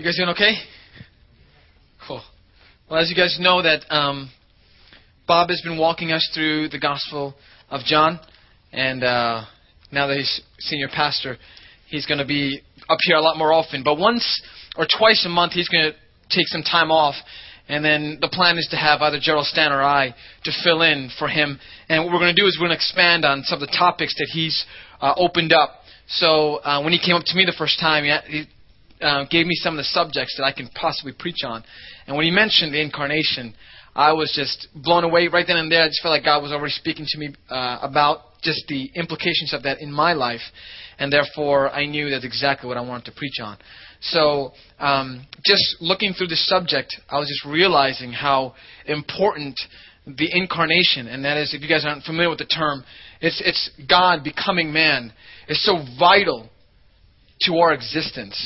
You guys doing okay? Cool. Well, as you guys know that Bob has been walking us through the Gospel of John, and now that he's senior pastor, he's going to be up here a lot more often. But once or twice a month, he's going to take some time off, and then the plan is to have either Gerald Stan or I to fill in for him. And what we're going to do is we're going to expand on some of the topics that he's opened up. So when he came up to me the first time, he gave me some of the subjects that I can possibly preach on. And when he mentioned the incarnation, I was just blown away right then and there. I just felt like God was already speaking to me about just the implications of that in my life. And therefore, I knew that's exactly what I wanted to preach on. So just looking through this subject, I was just realizing how important the incarnation, and that is, if you guys aren't familiar with the term, it's God becoming man, is so vital to our existence.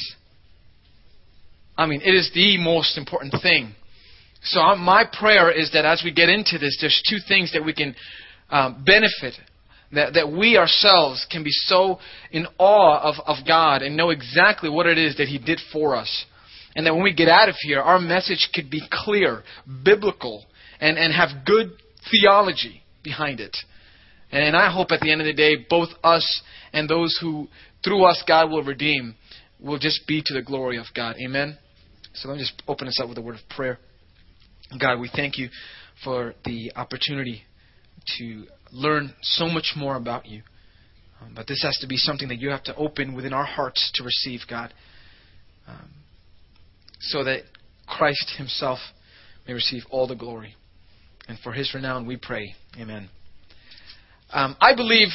I mean, it is the most important thing. So my prayer is that as we get into this, there's two things that we can benefit, that we ourselves can be so in awe of God and know exactly what it is that He did for us. And that when we get out of here, our message could be clear, biblical, and have good theology behind it. And I hope at the end of the day, both us and those who, through us, God will redeem, will just be to the glory of God. Amen? So let me just open us up with a word of prayer. God, we thank you for the opportunity to learn so much more about you. But this has to be something that you have to open within our hearts to receive, God, so that Christ Himself may receive all the glory. And for His renown we pray. Amen. I believe,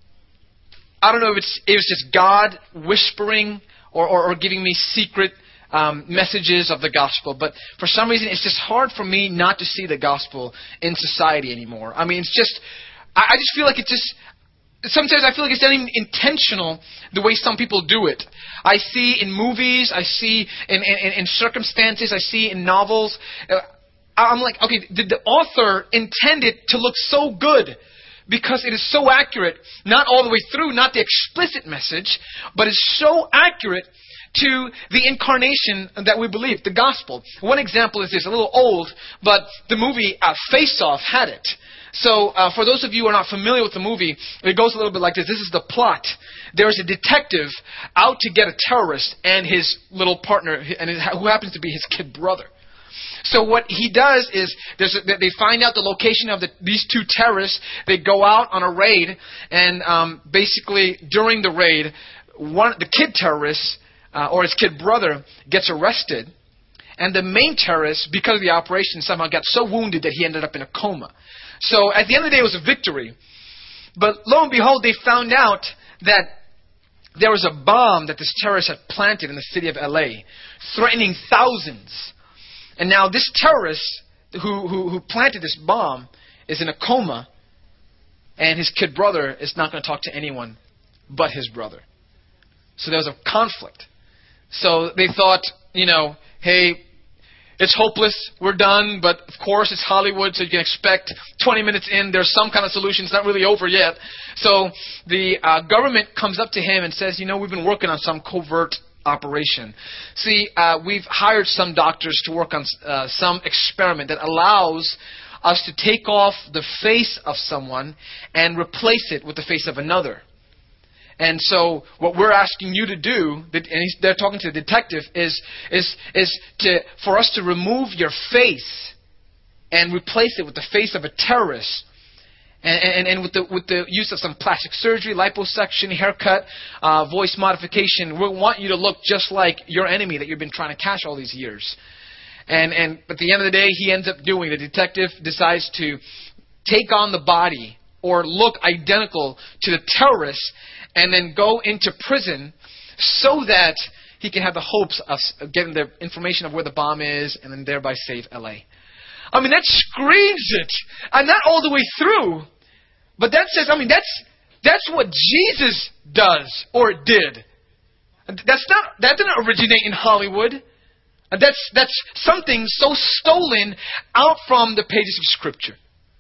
I don't know if it's just God whispering or giving me secret messages of the gospel, but for some reason it's just hard for me not to see the gospel in society anymore. I mean, it's just, I just feel like it just, sometimes I feel like it's not even intentional the way some people do it. I see in movies, I see in circumstances, I see in novels. I'm like, okay, did the author intend it to look so good? Because it is so accurate, not all the way through, not the explicit message, but it's so accurate to the incarnation that we believe, the gospel. One example is this, a little old, but the movie Face Off had it. So for those of you who are not familiar with the movie, it goes a little bit like this. This is the plot. There's a detective out to get a terrorist and his little partner, who happens to be his kid brother. So what he does is they find out the location of these two terrorists. They go out on a raid, and basically during the raid, the kid terrorist or his kid brother gets arrested, and the main terrorist, because of the operation, somehow got so wounded that he ended up in a coma. So at the end of the day, it was a victory. But lo and behold, they found out that there was a bomb that this terrorist had planted in the city of LA, threatening thousands. And now this terrorist who planted this bomb is in a coma, and his kid brother is not going to talk to anyone but his brother. So there was a conflict. So they thought, hey, it's hopeless, we're done, but of course it's Hollywood, so you can expect 20 minutes in, there's some kind of solution, it's not really over yet. So the government comes up to him and says, we've been working on some covert operation. See, we've hired some doctors to work on some experiment that allows us to take off the face of someone and replace it with the face of another. And so what we're asking you to do, and they're talking to the detective, is for us to remove your face and replace it with the face of a terrorist. And with the use of some plastic surgery, liposuction, haircut, voice modification, we want you to look just like your enemy that you've been trying to catch all these years. And at the end of the day, the detective decides to take on the body or look identical to the terrorist and then go into prison so that he can have the hopes of getting the information of where the bomb is and then thereby save L.A. I mean, that screams it. And not all the way through. But that says, that's what Jesus does or did. That didn't originate in Hollywood. That's something so stolen out from the pages of Scripture.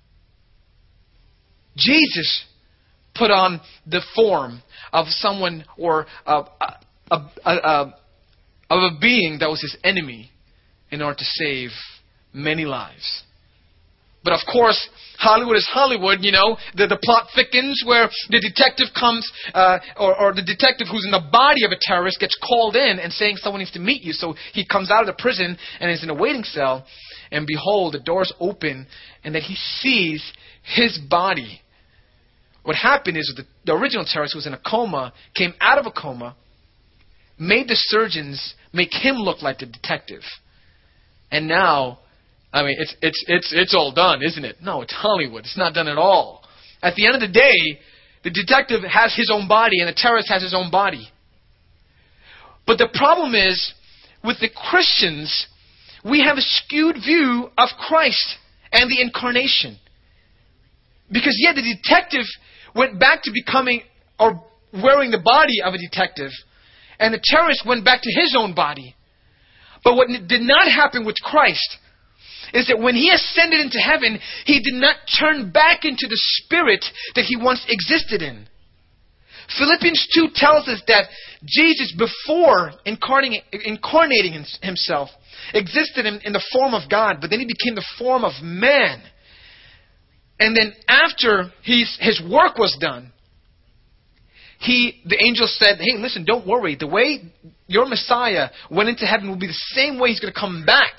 Jesus put on the form of someone or a of a being that was his enemy in order to save many lives. But of course, Hollywood is Hollywood, The plot thickens where the detective comes, or the detective who's in the body of a terrorist gets called in and saying someone needs to meet you. So he comes out of the prison and is in a waiting cell. And behold, the doors open and then he sees his body. What happened is the original terrorist was in a coma, came out of a coma, made the surgeons make him look like the detective. And now, it's all done, isn't it? No, it's Hollywood. It's not done at all. At the end of the day, the detective has his own body and the terrorist has his own body. But the problem is, with the Christians, we have a skewed view of Christ and the incarnation. Because the detective went back to becoming or wearing the body of a detective, and the terrorist went back to his own body. But what did not happen with Christ is that when he ascended into heaven, he did not turn back into the spirit that he once existed in. Philippians 2 tells us that Jesus, before incarnating himself, existed in the form of God, but then he became the form of man. And then after his work was done, the angel said, hey, listen, don't worry. The way your Messiah went into heaven will be the same way he's going to come back.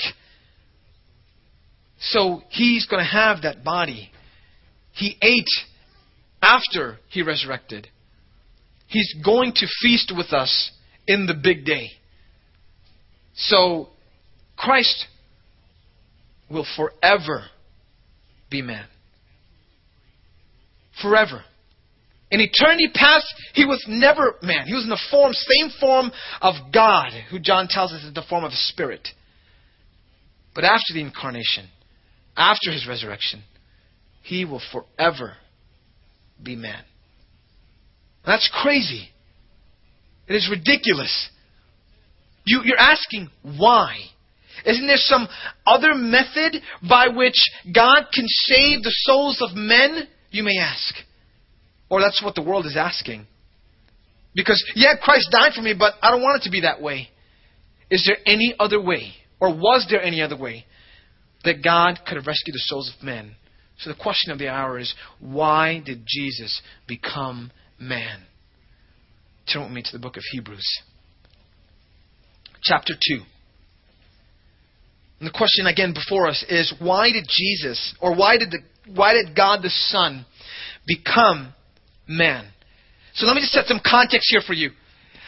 So he's going to have that body. He ate after he resurrected. He's going to feast with us in the big day. So Christ will forever be man. Forever. In eternity past, he was never man. He was in the same form of God, who John tells us is the form of a spirit. But after the incarnation, after his resurrection, he will forever be man. That's crazy. It is ridiculous. You're asking why? Isn't there some other method by which God can save the souls of men? You may ask. Or that's what the world is asking. Because, Christ died for me, but I don't want it to be that way. Is there any other way? Or was there any other way that God could have rescued the souls of men? So the question of the hour is, why did Jesus become man? Turn with me to the book of Hebrews. Chapter 2. And the question again before us is, why did Jesus, or why did God the Son become man? So let me just set some context here for you.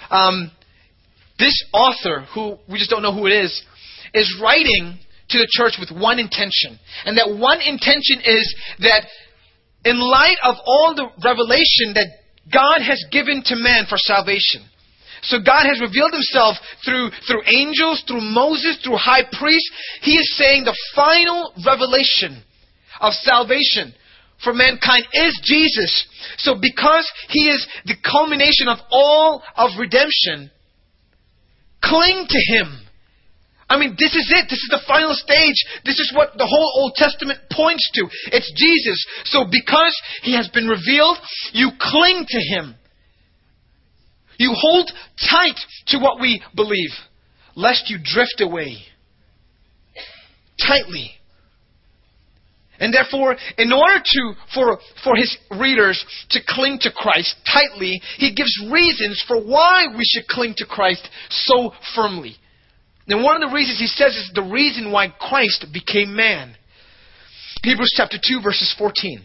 This author, who we just don't know who it is writing to the church with one intention. And that one intention is that in light of all the revelation that God has given to man for salvation. So God has revealed himself through angels, through Moses, through high priests. He is saying the final revelation of salvation for mankind is Jesus. So because he is the culmination of all of redemption, cling to him. This is it. This is the final stage. This is what the whole Old Testament points to. It's Jesus. So because he has been revealed, you cling to him. You hold tight to what we believe, lest you drift away. Tightly. And therefore, in order for his readers to cling to Christ tightly, he gives reasons for why we should cling to Christ so firmly. And one of the reasons he says is the reason why Christ became man. Hebrews chapter 2, verses 14.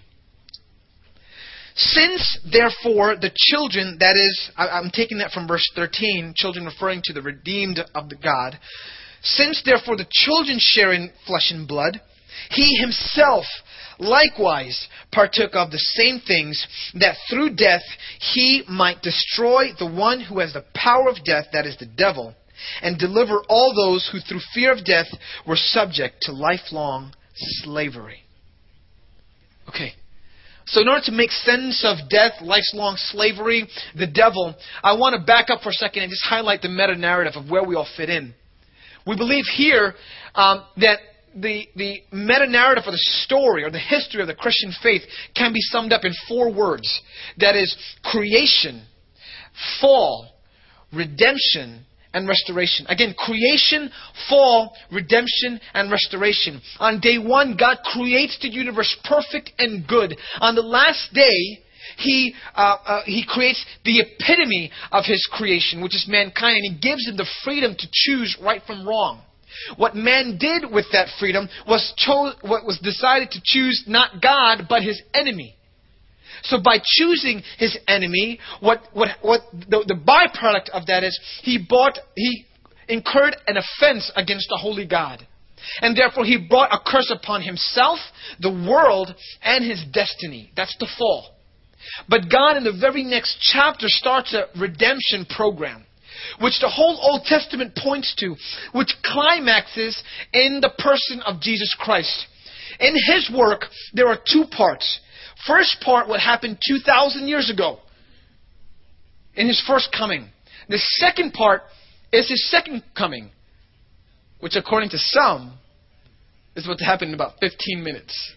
Since, therefore, the children, that is, I'm taking that from verse 13, children referring to the redeemed of the God. Since, therefore, the children share in flesh and blood, he himself likewise partook of the same things, that through death he might destroy the one who has the power of death, that is the devil, and deliver all those who through fear of death were subject to lifelong slavery. Okay. So in order to make sense of death, lifelong slavery, the devil, I want to back up for a second and just highlight the meta-narrative of where we all fit in. We believe here that the meta-narrative or the story or the history of the Christian faith can be summed up in 4 words. That is creation, fall, redemption, and restoration. Again, creation, fall, redemption, and restoration. On day one, God creates the universe perfect and good. On the last day, He creates the epitome of His creation, which is mankind, and He gives him the freedom to choose right from wrong. What man did with that freedom was decided to choose not God, but his enemy. So by choosing his enemy, the byproduct of that is he incurred an offense against the holy God. And therefore he brought a curse upon himself, the world, and his destiny. That's the fall. But God in the very next chapter starts a redemption program, which the whole Old Testament points to, which climaxes in the person of Jesus Christ. In His work, there are two parts. First part, what happened 2,000 years ago in His first coming. The second part is His second coming, which according to some is what happened in about 15 minutes.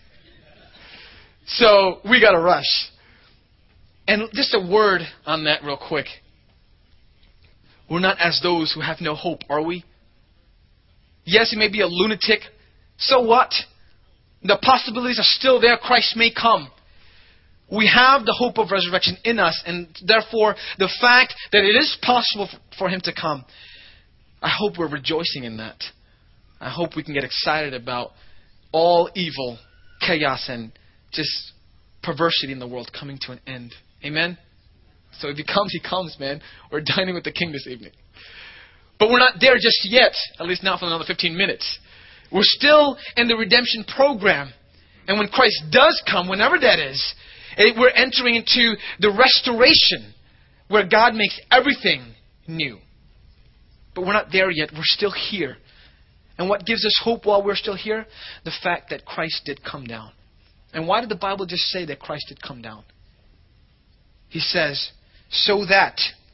So we got to rush. And just a word on that real quick. We're not as those who have no hope, are we? Yes, he may be a lunatic. So what? The possibilities are still there. Christ may come. We have the hope of resurrection in us, and therefore the fact that it is possible for Him to come, I hope we're rejoicing in that. I hope we can get excited about all evil, chaos, and just perversity in the world coming to an end. Amen? So if He comes, man. We're dining with the King this evening. But we're not there just yet, at least not for another 15 minutes. We're still in the redemption program. And when Christ does come, whenever that is, we're entering into the restoration where God makes everything new. But we're not there yet. We're still here. And what gives us hope while we're still here? The fact that Christ did come down. And why did the Bible just say that Christ did come down? He says, so that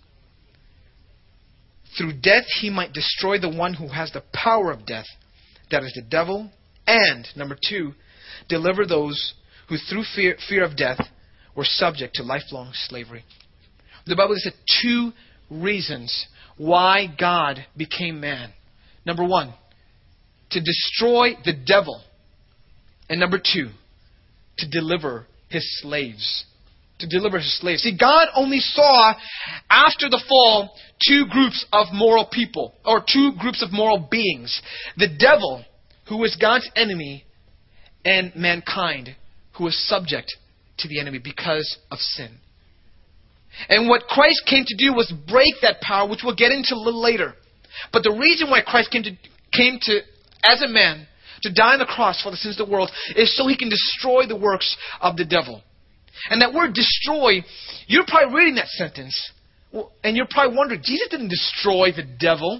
through death He might destroy the one who has the power of death, that is the devil, and, number 2, deliver those who through fear of death were subject to lifelong slavery. The Bible says 2 reasons why God became man. Number 1, to destroy the devil. And number 2, to deliver His slaves. To deliver His slaves. See, God only saw, after the fall, 2 groups of moral people, or 2 groups of moral beings. The devil, who is God's enemy, and mankind, who is subject to the enemy because of sin. And what Christ came to do was break that power, which we'll get into a little later. But the reason why Christ came to as a man, to die on the cross for the sins of the world, is so He can destroy the works of the devil. And that word destroy, you're probably reading that sentence, and you're probably wondering, Jesus didn't destroy the devil.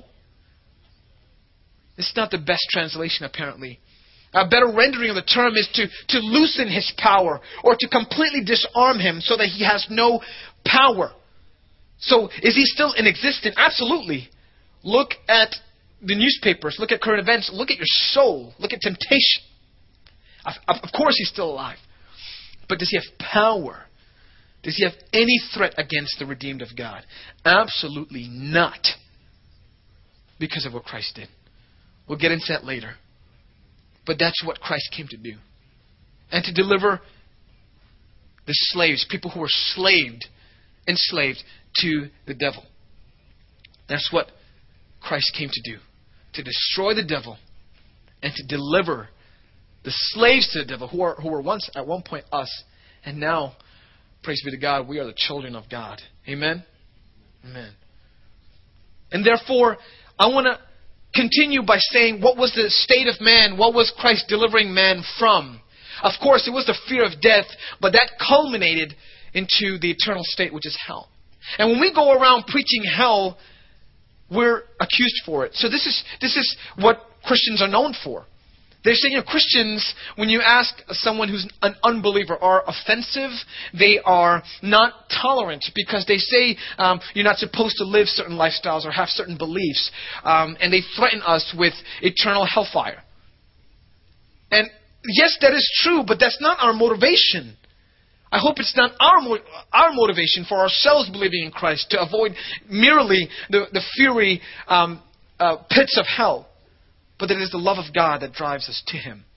It's not the best translation, apparently. A better rendering of the term is to loosen His power, or to completely disarm Him so that He has no power. So, is He still in existence? Absolutely. Look at the newspapers, look at current events, look at your soul, look at temptation. Of course He's still alive. But does He have power? Does He have any threat against the redeemed of God? Absolutely not. Because of what Christ did. We'll get into that later. But that's what Christ came to do. And to deliver the slaves, people who were enslaved to the devil. That's what Christ came to do. To destroy the devil and to deliver the slaves to the devil, who were once at one point us, and now, praise be to God, we are the children of God. Amen? Amen. And therefore, I want to continue by saying, what was the state of man? What was Christ delivering man from? Of course, it was the fear of death, but that culminated into the eternal state, which is hell. And when we go around preaching hell, we're accused for it. So this is what Christians are known for. They say, Christians, when you ask someone who's an unbeliever, are offensive. They are not tolerant because they say you're not supposed to live certain lifestyles or have certain beliefs. And they threaten us with eternal hellfire. And yes, that is true, but that's not our motivation. I hope it's not our motivation for ourselves believing in Christ to avoid merely the fiery pits of hell, but that it is the love of God that drives us to Him.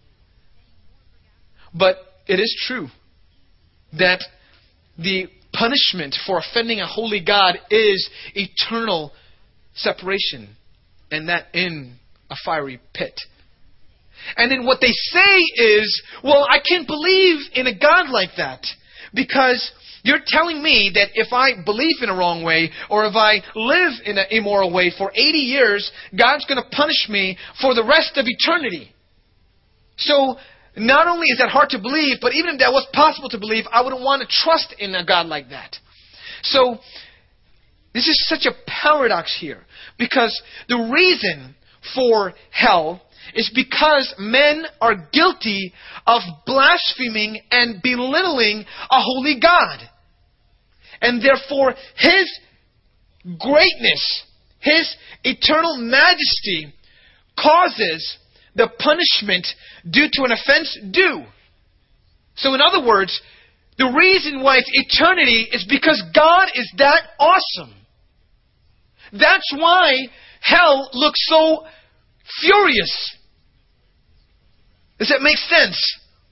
But it is true that the punishment for offending a holy God is eternal separation, and that in a fiery pit. And then what they say is, well, I can't believe in a God like that, because you're telling me that if I believe in a wrong way, or if I live in an immoral way for 80 years, God's going to punish me for the rest of eternity. So, not only is that hard to believe, but even if that was possible to believe, I wouldn't want to trust in a God like that. So, this is such a paradox here, because the reason for hell is because men are guilty of blaspheming and belittling a holy God. And therefore, His greatness, His eternal majesty causes the punishment due to an offense due. So in other words, the reason why it's eternity is because God is that awesome. That's why hell looks so furious. Does that make sense?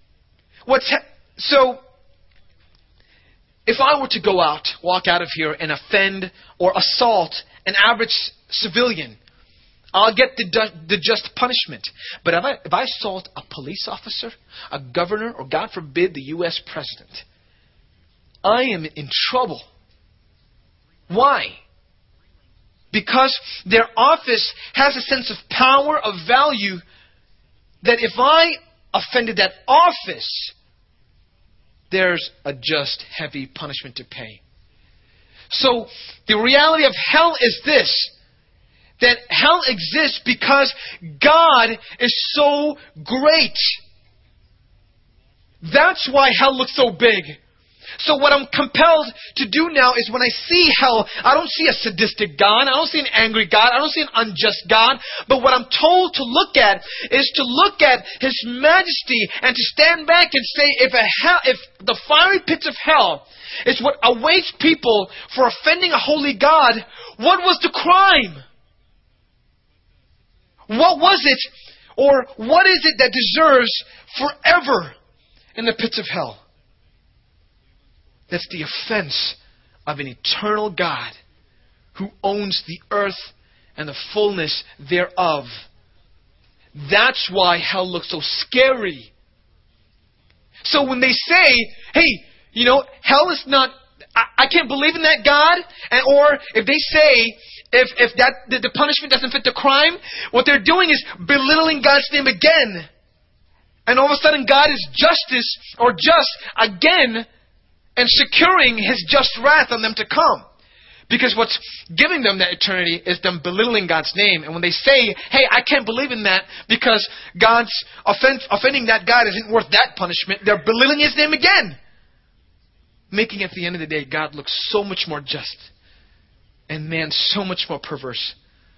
So, if I were to go out, walk out of here and offend or assault an average civilian, I'll get the just punishment. But if I assault a police officer, a governor, or God forbid, the U.S. president, I am in trouble. Why? Because their office has a sense of power, of value, that if I offended that office, there's a just heavy punishment to pay. So the reality of hell is this, that hell exists because God is so great. That's why hell looks so big. So what I'm compelled to do now is when I see hell, I don't see a sadistic God, I don't see an angry God, I don't see an unjust God, but what I'm told to look at is to look at His majesty and to stand back and say, if the fiery pits of hell is what awaits people for offending a holy God, what was the crime? What was it, or what is it that deserves forever in the pits of hell? That's the offense of an eternal God who owns the earth and the fullness thereof. That's why hell looks so scary. So when they say, hey, hell is not, I can't believe in that God, or if they say, if the punishment doesn't fit the crime, what they're doing is belittling God's name again. And all of a sudden God is justice, or just again, and securing His just wrath on them to come. Because what's giving them that eternity is them belittling God's name. And when they say, hey, I can't believe in that because God's offending that God isn't worth that punishment, they're belittling His name again. Making at the end of the day, God looks so much more just and man so much more perverse.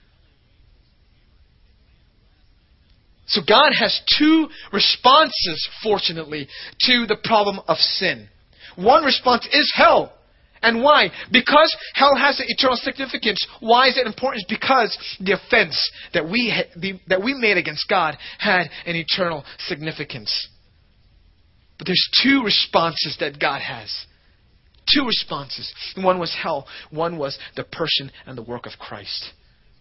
So God has two responses, fortunately, to the problem of sin. One response is hell. And why? Because hell has an eternal significance. Why is it important? It's because the offense that we made against God had an eternal significance. But there's two responses that God has. Two responses. One was hell. One was the person and the work of Christ.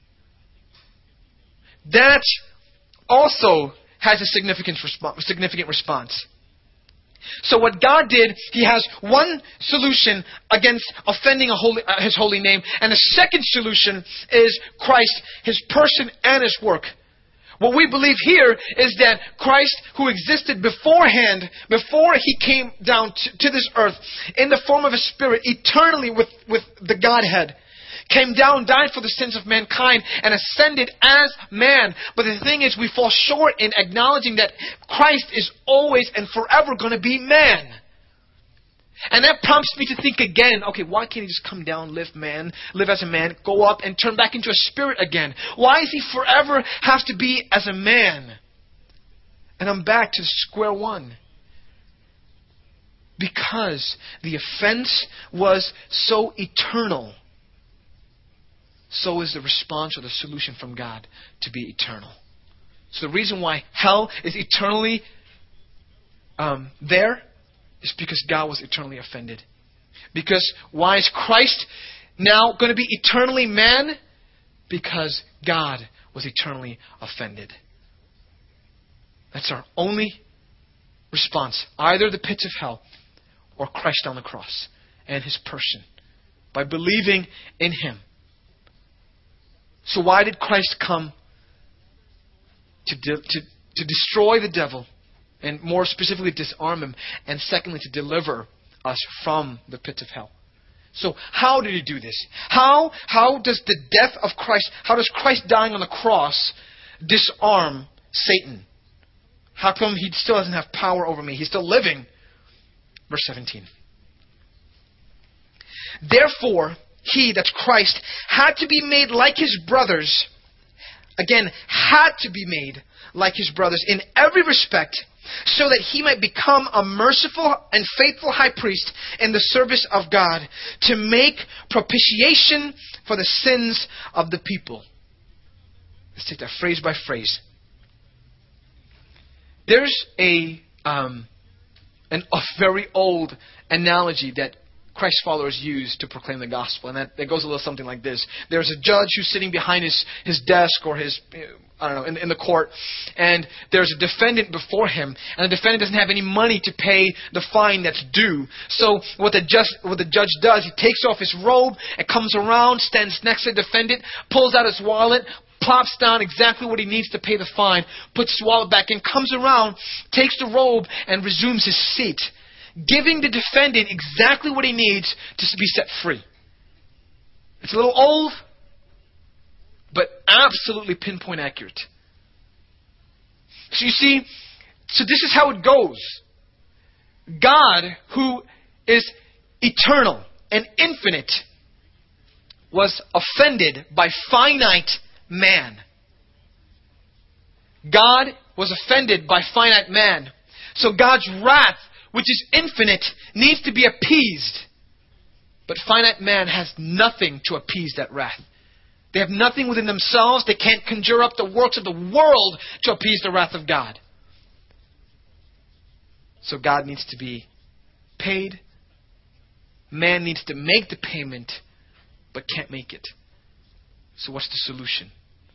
That also has a significant response. So what God did, He has one solution against offending His holy name, and the second solution is Christ, His person and His work. What we believe here is that Christ, who existed beforehand, before He came down to this earth, in the form of a Spirit, eternally with the Godhead, came down, died for the sins of mankind, and ascended as man. But the thing is, we fall short in acknowledging that Christ is always and forever going to be man. And that prompts me to think again, okay, why can't He just come down, live as a man, go up and turn back into a spirit again? Why does He forever have to be as a man? And I'm back to square one. because the offense was so eternal, so is the response or the solution from God to be eternal. So the reason why hell is eternally there is because God was eternally offended. Because why is Christ now going to be eternally man? Because God was eternally offended. That's our only response. Either the pits of hell or Christ on the cross and His person. By believing in Him. So why did Christ come? To destroy the devil. And more specifically disarm him. And secondly to deliver us from the pits of hell. So how did He do this? How does the death of Christ, how does Christ dying on the cross disarm Satan? How come He still doesn't have power over me? He's still living. Verse 17. Therefore, He, that's Christ, had to be made like His brothers. Again, had to be made like His brothers in every respect, so that He might become a merciful and faithful high priest in the service of God, to make propitiation for the sins of the people. Let's take that phrase by phrase. There's a very old analogy that Christ's followers use to proclaim the gospel, and that goes a little something like this. There's a judge who's sitting behind his desk or his, in the court, and there's a defendant before him, and the defendant doesn't have any money to pay the fine that's due. So what the judge does, he takes off his robe and comes around, stands next to the defendant, pulls out his wallet, plops down exactly what he needs to pay the fine, puts his wallet back in, comes around, takes the robe, and resumes his seat, giving the defendant exactly what he needs to be set free. It's a little old, but absolutely pinpoint accurate. So you see, so this is how it goes. God, who is eternal and infinite, was offended by finite man. God was offended by finite man. So God's wrath, which is infinite, needs to be appeased. But finite man has nothing to appease that wrath. They have nothing within themselves. They can't conjure up the works of the world to appease the wrath of God. So God needs to be paid. Man needs to make the payment, but can't make it. So what's the solution?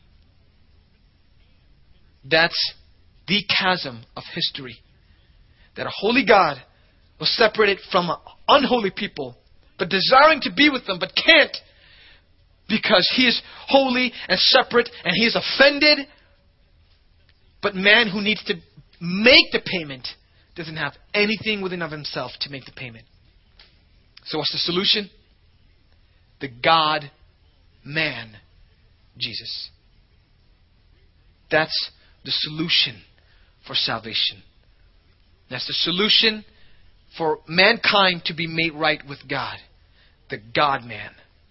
That's the chasm of history. That a holy God was separated from an unholy people, but desiring to be with them, but can't, because He is holy and separate, and He is offended. But man who needs to make the payment doesn't have anything within of himself to make the payment. So what's the solution? The God-man, Jesus. That's the solution for salvation. That's the solution for mankind to be made right with God. The God-man.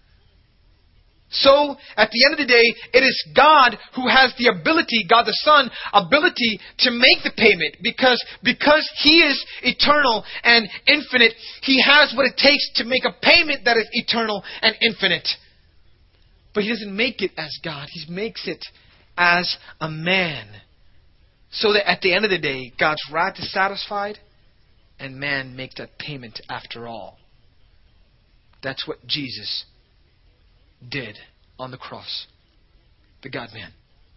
So, at the end of the day, it is God who has the ability, God the Son, ability to make the payment. Because He is eternal and infinite, He has what it takes to make a payment that is eternal and infinite. But He doesn't make it as God. He makes it as a man. So that at the end of the day, God's wrath is satisfied and man makes that payment after all. That's what Jesus did on the cross. The God-man.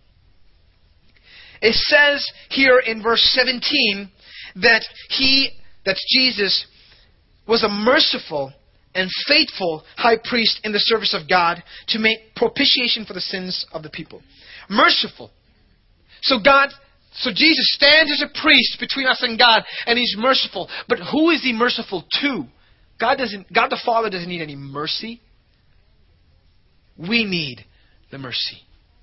It says here in verse 17 that that's Jesus, was a merciful and faithful high priest in the service of God to make propitiation for the sins of the people. Merciful. So Jesus stands as a priest between us and God, and He's merciful. But who is He merciful to? God the Father doesn't need any mercy. We need the mercy.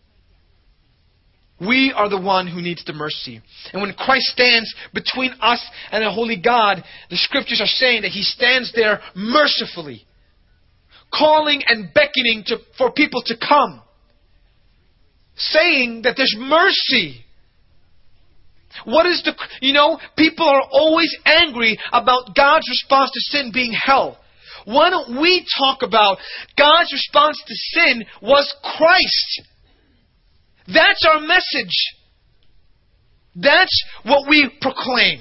We are the one who needs the mercy. And when Christ stands between us and a holy God, the Scriptures are saying that He stands there mercifully, calling and beckoning for people to come, saying that there's mercy What is people are always angry about God's response to sin being hell. Why don't we talk about God's response to sin was Christ? That's our message. That's what we proclaim.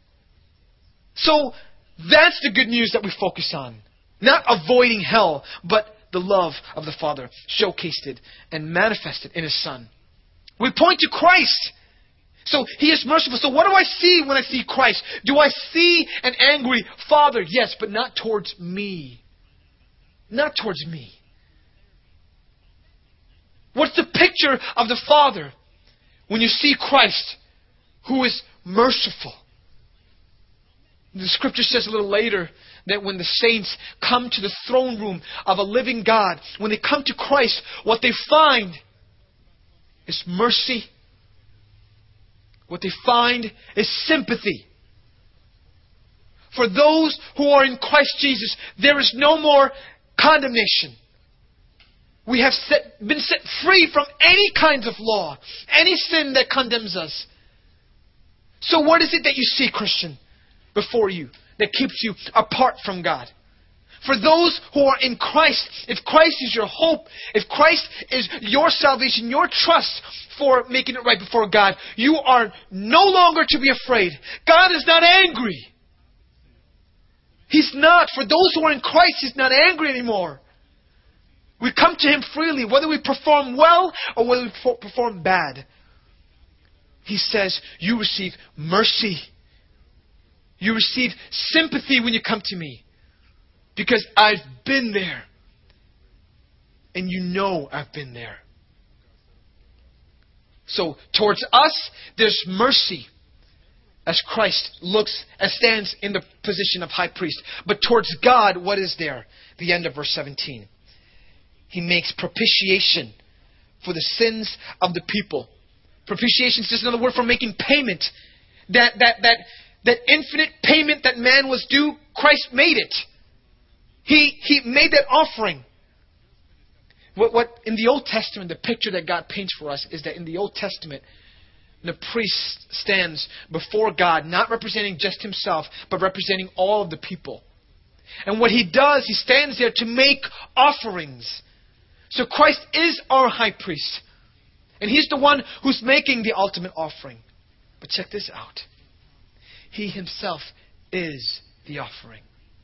So that's the good news that we focus on. Not avoiding hell, but the love of the Father showcased and manifested in His Son. We point to Christ. So He is merciful. So what do I see when I see Christ? Do I see an angry Father? Yes, but not towards me. Not towards me. What's the picture of the Father when you see Christ, who is merciful? The Scripture says a little later that when the saints come to the throne room of a living God, when they come to Christ, what they find is mercy. What they find is sympathy. For those who are in Christ Jesus, there is no more condemnation. We have been set free from any kinds of law, any sin that condemns us. So what is it that you see, Christian, before you that keeps you apart from God? For those who are in Christ, if Christ is your hope, if Christ is your salvation, your trust for making it right before God, you are no longer to be afraid. God is not angry. He's not. For those who are in Christ, He's not angry anymore. We come to Him freely, whether we perform well or whether we perform bad. He says, you receive mercy. You receive sympathy when you come to me. Because I've been there. And you know I've been there. So towards us, there's mercy. As Christ looks and stands in the position of high priest. But towards God, what is there? The end of verse 17. He makes propitiation for the sins of the people. Propitiation is just another word for making payment. That infinite payment that man was due, Christ made it. He made that offering. What in the Old Testament, the picture that God paints for us is that in the Old Testament, the priest stands before God, not representing just himself, but representing all of the people. And what he does, he stands there to make offerings. So Christ is our high priest. And He's the one who's making the ultimate offering. But check this out. He Himself is the offering.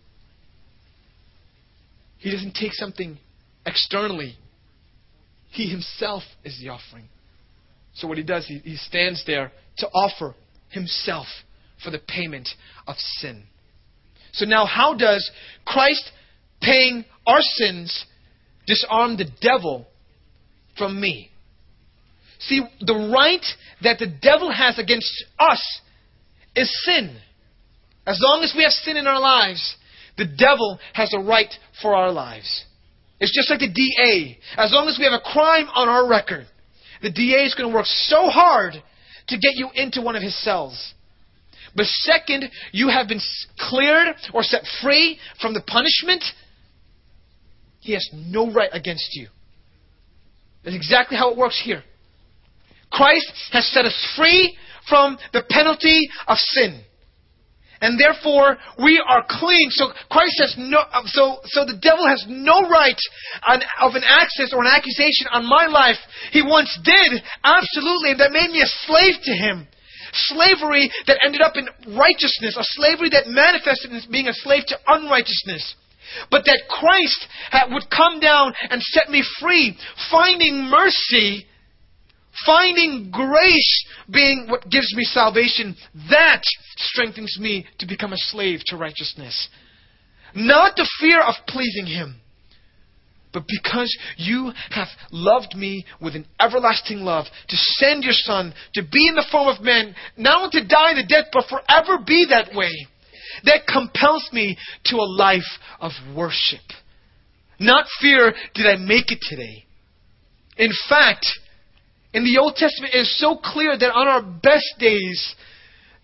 He doesn't take something externally. He Himself is the offering. So what He does, He stands there to offer Himself for the payment of sin. So now how does Christ paying our sins disarm the devil from me? See, the right that the devil has against us is sin. As long as we have sin in our lives, the devil has a right for our lives. It's just like the DA. As long as we have a crime on our record, the DA is going to work so hard to get you into one of his cells. But second, you have been cleared or set free from the punishment, he has no right against you. That's exactly how it works here. Christ has set us free from the penalty of sin. And therefore, we are clean. So Christ has so the devil has no right of an access or an accusation on my life. He once did, absolutely. That made me a slave to him. Slavery that ended up in righteousness. A slavery that manifested in being a slave to unrighteousness. But that Christ would come down and set me free, finding mercy, finding grace being what gives me salvation, that strengthens me to become a slave to righteousness. Not the fear of pleasing Him, but because you have loved me with an everlasting love, to send your Son to be in the form of man, not only to die the death, but forever be that way. That compels me to a life of worship. Not fear, did I make it today? In fact, in the Old Testament, it is so clear that on our best days,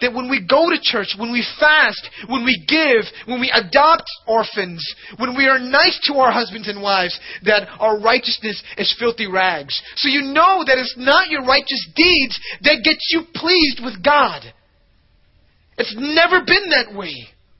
that when we go to church, when we fast, when we give, when we adopt orphans, when we are nice to our husbands and wives, that our righteousness is filthy rags. So you know that it's not your righteous deeds that get you pleased with God. It's never been that way.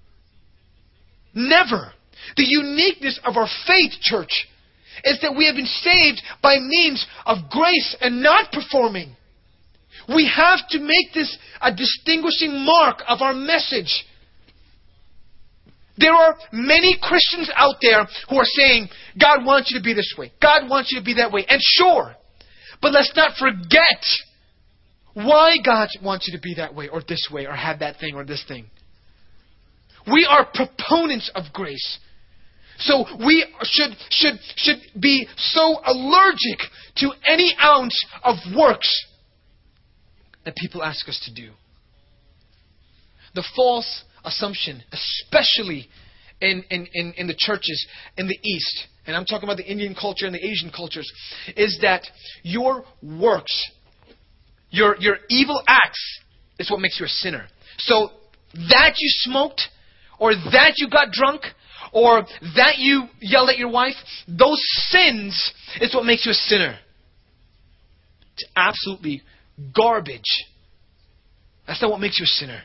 Never. The uniqueness of our faith, church, is that we have been saved by means of grace and not performing. We have to make this a distinguishing mark of our message. There are many Christians out there who are saying, God wants you to be this way. God wants you to be that way. And sure, but let's not forget why God wants you to be that way or this way or have that thing or this thing. We are proponents of grace. So we should be so allergic to any ounce of works that people ask us to do. The false assumption, especially in the churches in the East, and I'm talking about the Indian culture and the Asian cultures, is that your works, your evil acts, is what makes you a sinner. So that you smoked, or that you got drunk, or that you yelled at your wife, those sins is what makes you a sinner. It's absolutely garbage. That's not what makes you a sinner.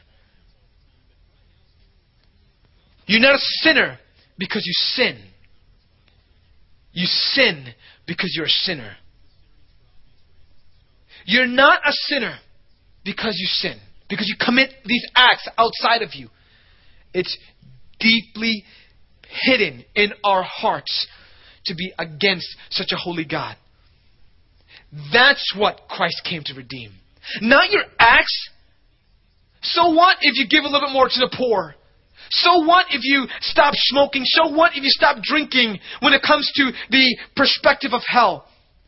You're not a sinner because you sin. You sin because you're a sinner. You're not a sinner because you sin, because you commit these acts outside of you. It's deeply hidden in our hearts to be against such a holy God. That's what Christ came to redeem. Not your acts. So what if you give a little bit more to the poor? So what if you stop smoking? So what if you stop drinking when it comes to the perspective of hell?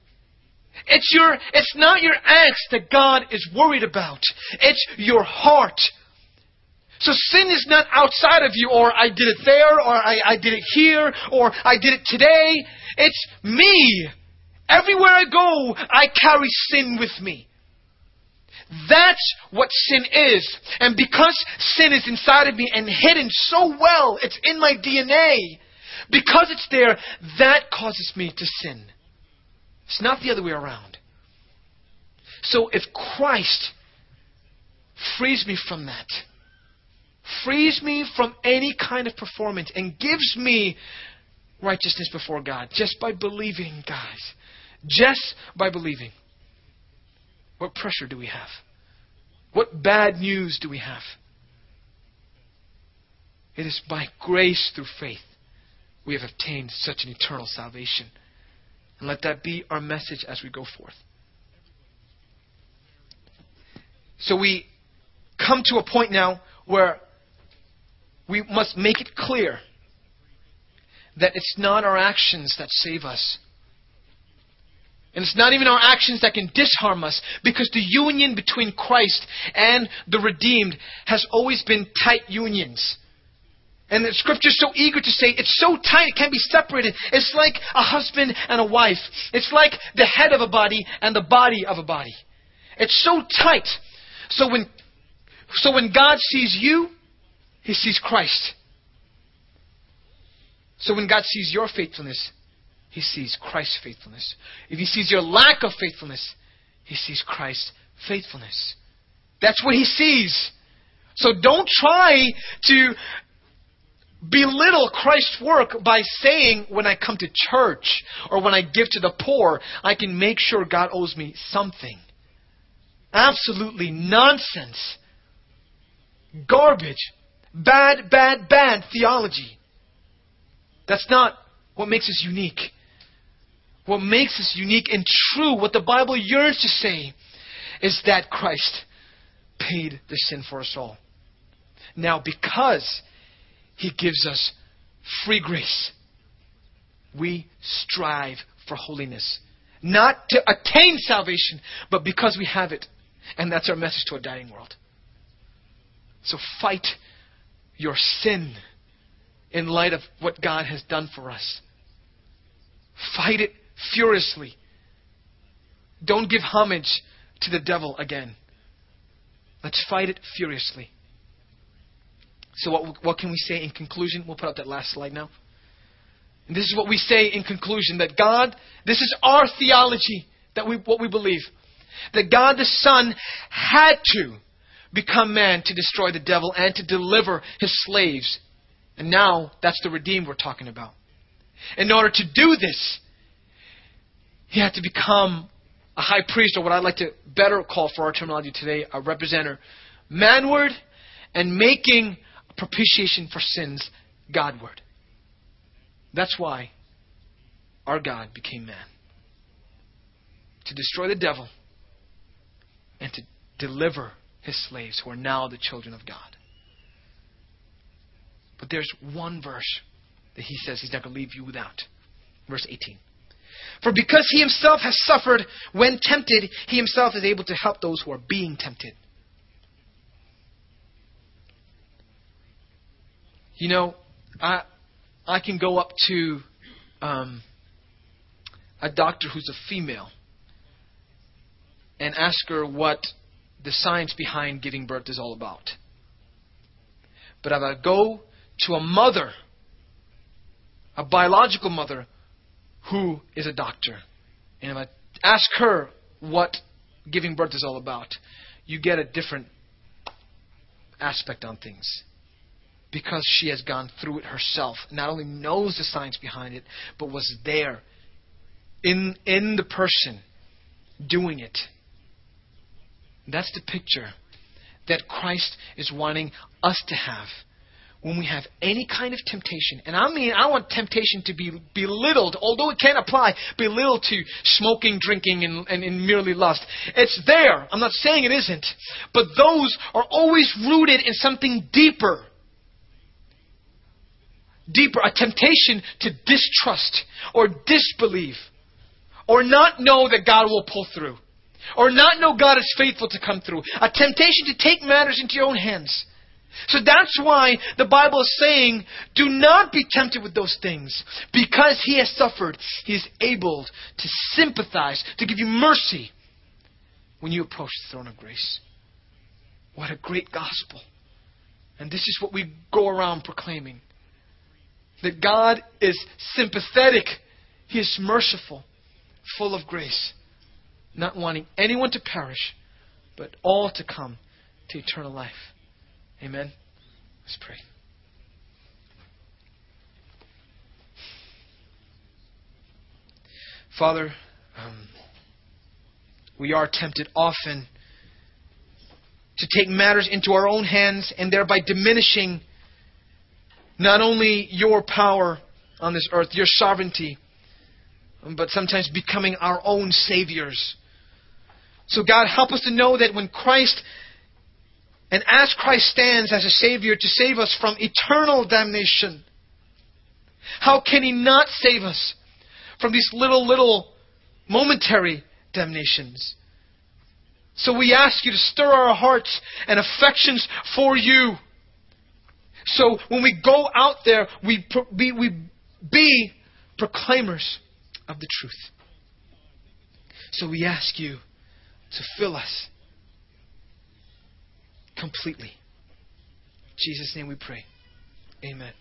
It's not your acts that God is worried about. It's your heart. So sin is not outside of you, or I did it there, or I did it here, or I did it today. It's me. Everywhere I go, I carry sin with me. That's what sin is. And because sin is inside of me and hidden so well, it's in my DNA. Because it's there, that causes me to sin. It's not the other way around. So if Christ frees me from that, frees me from any kind of performance, and gives me righteousness before God just by believing, guys, just by believing, what pressure do we have? What bad news do we have? It is by grace through faith we have obtained such an eternal salvation. And let that be our message as we go forth. So we come to a point now where we must make it clear that it's not our actions that save us. And it's not even our actions that can disharm us, because the union between Christ and the redeemed has always been tight unions. And the Scripture is so eager to say it's so tight it can't be separated. It's like a husband and a wife. It's like the head of a body and the body of a body. It's so tight. So when God sees you, He sees Christ. So when God sees your faithfulness, He sees Christ's faithfulness. If He sees your lack of faithfulness, He sees Christ's faithfulness. That's what He sees. So don't try to belittle Christ's work by saying, when I come to church or when I give to the poor, I can make sure God owes me something. Absolutely nonsense. Garbage. Bad theology. That's not what makes us unique. What makes us unique and true, what the Bible yearns to say, is that Christ paid the sin for us all. Now, because He gives us free grace, we strive for holiness. Not to attain salvation, but because we have it. And that's our message to a dying world. So fight your sin in light of what God has done for us. Fight it furiously. Don't give homage to the devil again. Let's fight it furiously. So what can we say in conclusion? We'll put up that last slide now. And this is what we say in conclusion, that God, this is our theology, what we believe. That God the Son had to become man to destroy the devil and to deliver his slaves. And now that's the redeemed we're talking about. In order to do this, he had to become a high priest, or what I'd like to better call for our terminology today, a representative, manward, and making propitiation for sins Godward. That's why our God became man. To destroy the devil and to deliver his slaves who are now the children of God. But there's one verse that he says he's not going to leave you without. Verse 18. For because he himself has suffered when tempted, he himself is able to help those who are being tempted. You know, I can go up to a doctor who's a female and ask her what the science behind giving birth is all about. But if I go to a mother, a biological mother, who is a doctor, and if I ask her what giving birth is all about, you get a different aspect on things. Because she has gone through it herself. Not only knows the science behind it, but was there in the person doing it. That's the picture that Christ is wanting us to have when we have any kind of temptation. And I want temptation to be belittled, although it can apply, belittled to smoking, drinking, and merely lust. It's there. I'm not saying it isn't. But those are always rooted in something deeper. A temptation to distrust or disbelieve or not know that God will pull through or not know God is faithful to come through. A temptation to take matters into your own hands. So that's why the Bible is saying, do not be tempted with those things. Because he has suffered, he is able to sympathize, to give you mercy when you approach the throne of grace. What a great gospel. And this is what we go around proclaiming. That God is sympathetic. He is merciful, full of grace, not wanting anyone to perish, but all to come to eternal life. Amen. Let's pray. Father, we are tempted often to take matters into our own hands and thereby diminishing not only your power on this earth, your sovereignty, but sometimes becoming our own saviors. So God, help us to know that when Christ, and as Christ stands as a Savior to save us from eternal damnation, how can He not save us from these little momentary damnations? So we ask you to stir our hearts and affections for you. So when we go out there, we be proclaimers of the truth. So we ask you to fill us completely. In Jesus' name we pray. Amen.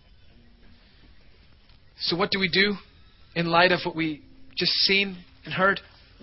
So what do we do in light of what we just seen and heard?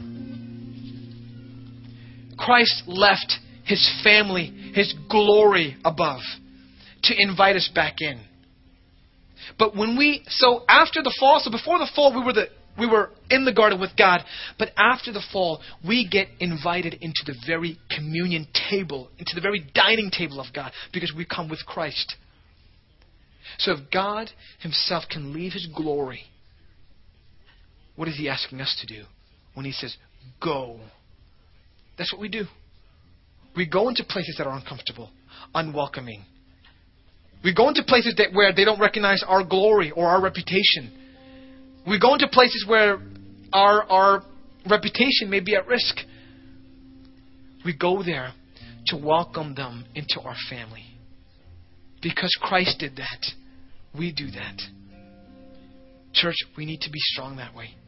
Christ left His family, His glory above, to invite us back in. But after the fall, so before the fall we were in the garden with God, but after the fall we get invited into the very communion table, into the very dining table of God, because we come with Christ. So if God Himself can leave His glory, what is He asking us to do when He says, go? That's what we do. We go into places that are uncomfortable, unwelcoming. We go into places where they don't recognize our glory or our reputation. We go into places where our reputation may be at risk. We go there to welcome them into our family. Because Christ did that, we do that. Church, we need to be strong that way.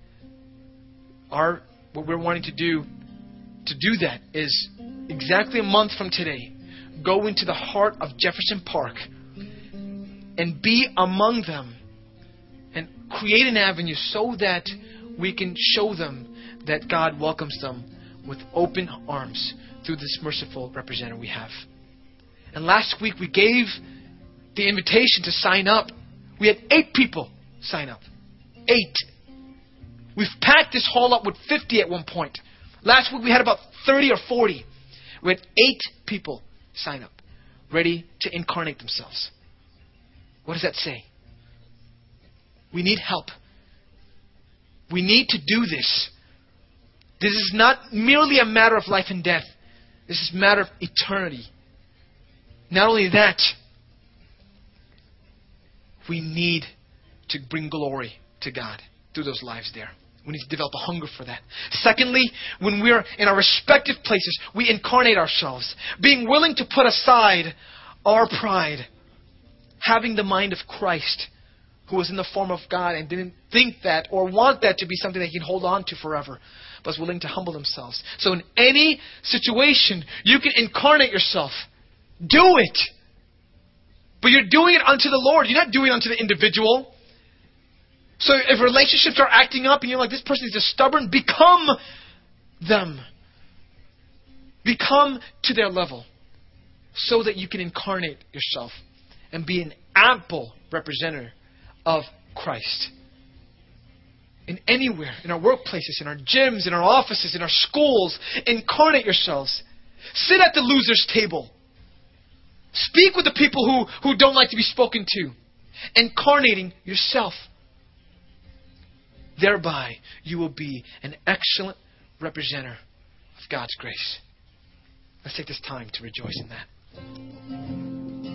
What we're wanting to do that is exactly a month from today. go into the heart of Jefferson Park and be among them and create an avenue so that we can show them that God welcomes them with open arms through this merciful representative we have. And last week we gave the invitation to sign up. We had 8 people sign up. 8. We've packed this hall up with 50 at one point. Last week we had about 30 or 40. We had 8 people sign up, ready to incarnate themselves. What does that say? We need help. We need to do this. This is not merely a matter of life and death. This is a matter of eternity. Not only that, we need to bring glory to God through those lives there. We need to develop a hunger for that. Secondly, when we're in our respective places, we incarnate ourselves. Being willing to put aside our pride. Having the mind of Christ, who was in the form of God and didn't think that or want that to be something that he can hold on to forever, but was willing to humble themselves. So in any situation, you can incarnate yourself. Do it. But you're doing it unto the Lord. You're not doing it unto the individual. So if relationships are acting up and you're like, this person is just stubborn, become them. Become to their level so that you can incarnate yourself and be an ample representative of Christ. In anywhere, in our workplaces, in our gyms, in our offices, in our schools, incarnate yourselves. Sit at the loser's table. Speak with the people who don't like to be spoken to. Incarnating yourself. Thereby, you will be an excellent representative of God's grace. Let's take this time to rejoice in that.